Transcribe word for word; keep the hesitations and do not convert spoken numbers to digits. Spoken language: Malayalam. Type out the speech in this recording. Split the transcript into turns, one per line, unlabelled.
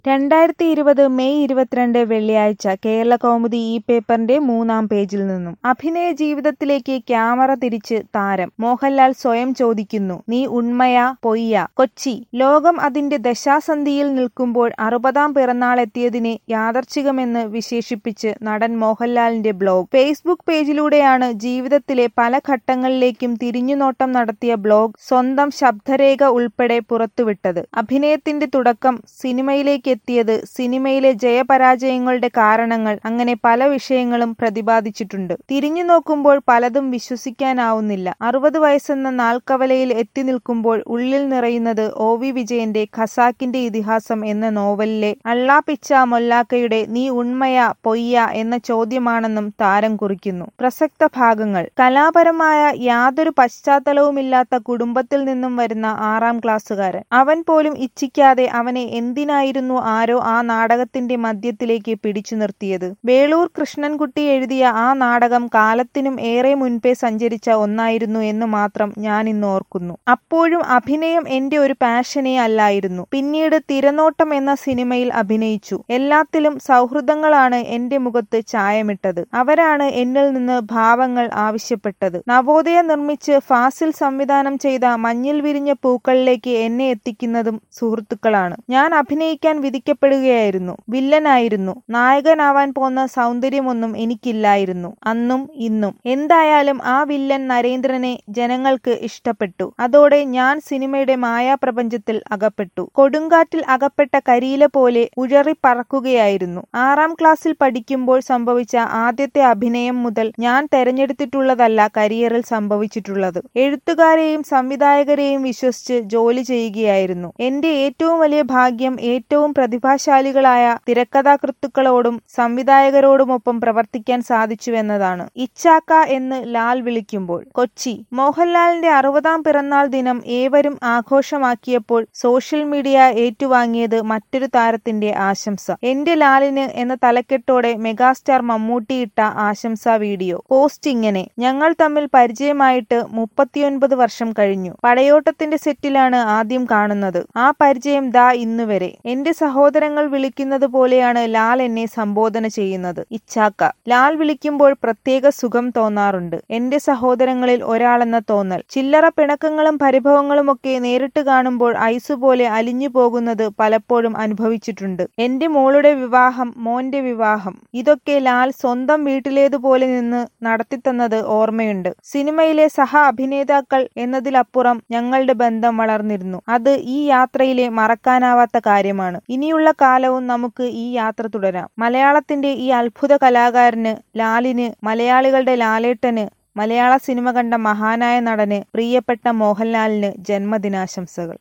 രണ്ടായിരത്തി ഇരുപത് മെയ് ഇരുപത്തിരണ്ട് വെള്ളിയാഴ്ച കേരളകൗമുദി ഈ പേപ്പറിന്റെ മൂന്നാം പേജിൽ നിന്നും അഭിനയ ജീവിതത്തിലേക്ക് ക്യാമറ തിരിച്ച് താരം മോഹൻലാൽ സ്വയം ചോദിക്കുന്നു, നീ ഉണ്മയാ പൊയ്യാ? കൊച്ചി, ലോകം അതിന്റെ ദശാസന്ധിയിൽ നിൽക്കുമ്പോൾ അറുപതാം പിറന്നാളെത്തിയതിനെ യാദർച്ഛികമെന്ന് വിശേഷിപ്പിച്ച് നടൻ മോഹൻലാലിന്റെ ബ്ലോഗ് ഫേസ്ബുക്ക് പേജിലൂടെയാണ് ജീവിതത്തിലെ പല ഘട്ടങ്ങളിലേക്കും തിരിഞ്ഞുനോട്ടം നടത്തിയ ബ്ലോഗ് സ്വന്തം ശബ്ദരേഖ ഉൾപ്പെടെ പുറത്തുവിട്ടത്. അഭിനയത്തിന്റെ തുടക്കം, സിനിമയിലേക്ക് എത്തിയത്, സിനിമയിലെ ജയപരാജയങ്ങളുടെ കാരണങ്ങൾ, അങ്ങനെ പല വിഷയങ്ങളും പ്രതിപാദിച്ചിട്ടുണ്ട്. തിരിഞ്ഞു നോക്കുമ്പോൾ പലതും വിശ്വസിക്കാനാവുന്നില്ല. അറുപത് വയസ്സെന്ന നാൽക്കവലയിൽ എത്തി നിൽക്കുമ്പോൾ ഉള്ളിൽ നിറയുന്നത് ഒ വി വിജയന്റെ ഖസാക്കിന്റെ ഇതിഹാസം എന്ന നോവലിലെ അള്ളാപിച്ച മൊല്ലാക്കയുടെ നീ ഉണ്മയാ പൊയ്യാ എന്ന ചോദ്യമാണെന്നും താരം കുറിക്കുന്നു. പ്രസക്ത ഭാഗങ്ങൾ: കലാപരമായ യാതൊരു പശ്ചാത്തലവുമില്ലാത്ത കുടുംബത്തിൽ നിന്നും വരുന്ന ആറാം ക്ലാസ്സുകാരൻ. അവൻ പോലും ഇച്ഛിക്കാതെ അവനെ എന്തിനായിരുന്നു ആരോ ആ നാടകത്തിന്റെ മധ്യത്തിലേക്ക് പിടിച്ചു നിർത്തിയത്. വേളൂർ കൃഷ്ണൻകുട്ടി എഴുതിയ ആ നാടകം കാലത്തിനും ഏറെ മുൻപേ സഞ്ചരിച്ച ഒന്നായിരുന്നു എന്ന് മാത്രം ഞാൻ ഇന്ന് ഓർക്കുന്നു. അപ്പോഴും അഭിനയം എന്റെ ഒരു പാഷനേ അല്ലായിരുന്നു. പിന്നീട് തിരനോട്ടം എന്ന സിനിമയിൽ അഭിനയിച്ചു. എല്ലാത്തിലും സൗഹൃദങ്ങളാണ് എന്റെ മുഖത്ത് ചായമിട്ടത്. അവരാണ് എന്നിൽ നിന്ന് ഭാവങ്ങൾ ആവശ്യപ്പെട്ടത്. നവോദയ നിർമ്മിച്ച് ഫാസിൽ സംവിധാനം ചെയ്ത മഞ്ഞിൽ വിരിഞ്ഞ പൂക്കളിലേക്ക് എന്നെ എത്തിക്കുന്നതും സുഹൃത്തുക്കളാണ്. ഞാൻ അഭിനയിക്കാൻ വിധിക്കപ്പെടുകയായിരുന്നു. വില്ലനായിരുന്നു. നായകനാവാൻ പോന്ന സൗന്ദര്യമൊന്നും എനിക്കില്ലായിരുന്നു, അന്നും ഇന്നും. എന്തായാലും ആ വില്ലൻ നരേന്ദ്രനെ ജനങ്ങൾക്ക് ഇഷ്ടപ്പെട്ടു. അതോടെ ഞാൻ സിനിമയുടെ മായാപ്രപഞ്ചത്തിൽ അകപ്പെട്ടു. കൊടുങ്കാറ്റിൽ അകപ്പെട്ട കരിയില പോലെ ഉഴറിപ്പറക്കുകയായിരുന്നു. ആറാം ക്ലാസ്സിൽ പഠിക്കുമ്പോൾ സംഭവിച്ച ആദ്യത്തെ അഭിനയം മുതൽ ഞാൻ തെരഞ്ഞെടുത്തിട്ടുള്ളതല്ല കരിയറിൽ സംഭവിച്ചിട്ടുള്ളത്. എഴുത്തുകാരെയും സംവിധായകരെയും വിശ്വസിച്ച് ജോലി ചെയ്യുകയായിരുന്നു. എന്റെ ഏറ്റവും വലിയ ഭാഗ്യം ഏറ്റവും പ്രതിഭാശാലികളായ തിരക്കഥാകൃത്തുക്കളോടും സംവിധായകരോടുമൊപ്പം പ്രവർത്തിക്കാൻ സാധിച്ചുവെന്നതാണ്. ഇച്ചാക്ക എന്ന് ലാൽ വിളിക്കുമ്പോൾ. കൊച്ചി, മോഹൻലാലിന്റെ അറുപതാം പിറന്നാൾ ദിനം ഏവരും ആഘോഷമാക്കിയപ്പോൾ സോഷ്യൽ മീഡിയ ഏറ്റുവാങ്ങിയത് മറ്റൊരു താരത്തിന്റെ ആശംസ. എന്റെ ലാലിന് എന്ന തലക്കെട്ടോടെ മെഗാസ്റ്റാർ മമ്മൂട്ടി ഇട്ട ആശംസാ വീഡിയോ. പോസ്റ്റ് ഇങ്ങനെ: ഞങ്ങൾ തമ്മിൽ പരിചയമായിട്ട് മുപ്പത്തിയൊൻപത് വർഷം കഴിഞ്ഞു. പടയോട്ടത്തിന്റെ സെറ്റിലാണ് ആദ്യം കാണുന്നത്. ആ പരിചയം ദാ ഇന്നുവരെ. എന്റെ സഹോദരങ്ങൾ വിളിക്കുന്നത് പോലെയാണ് ലാൽ എന്നെ സംബോധന ചെയ്യുന്നത്. ഇച്ചാക്ക. ലാൽ വിളിക്കുമ്പോൾ പ്രത്യേക സുഖം തോന്നാറുണ്ട്. എന്റെ സഹോദരങ്ങളിൽ ഒരാളെന്ന തോന്നൽ. ചില്ലറ പിണക്കങ്ങളും പരിഭവങ്ങളുമൊക്കെ നേരിട്ട് കാണുമ്പോൾ ഐസുപോലെ അലിഞ്ഞു പോകുന്നത് പലപ്പോഴും അനുഭവിച്ചിട്ടുണ്ട്. എന്റെ മോളുടെ വിവാഹം, മോന്റെ വിവാഹം, ഇതൊക്കെ ലാൽ സ്വന്തം വീട്ടിലേതുപോലെ നിന്ന് നടത്തിത്തന്നത് ഓർമ്മയുണ്ട്. സിനിമയിലെ സഹ അഭിനേതാക്കൾ എന്നതിലപ്പുറം ഞങ്ങളുടെ ബന്ധം വളർന്നിരുന്നു. അത് ഈ യാത്രയിലെ മറക്കാനാവാത്ത കാര്യമാണ്. ഇനിയുള്ള കാലവും നമുക്ക് ഈ യാത്ര തുടരാം. മലയാളത്തിന്റെ ഈ അത്ഭുത കലാകാരന്, ലാലിന്, മലയാളികളുടെ ലാലേട്ടന്, മലയാള സിനിമ കണ്ട മഹാനായ നടന്, പ്രിയപ്പെട്ട മോഹൻലാലിന് ജന്മദിനാശംസകൾ.